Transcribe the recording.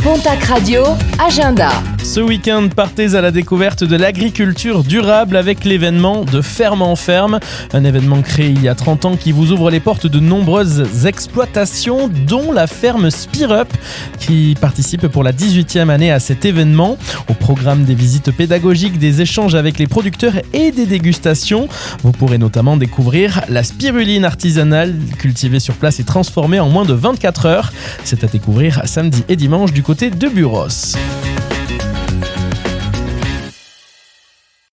Pontac Radio, agenda. Ce week-end, partez à la découverte de l'agriculture durable avec l'événement de Ferme en Ferme. Un événement créé il y a 30 ans qui vous ouvre les portes de nombreuses exploitations, dont la ferme Spirup, qui participe pour la 18e année à cet événement. Au programme des visites pédagogiques, des échanges avec les producteurs et des dégustations. Vous pourrez notamment découvrir la spiruline artisanale cultivée sur place et transformée en moins de 24 heures. C'est à découvrir samedi et dimanche du côté de Buros.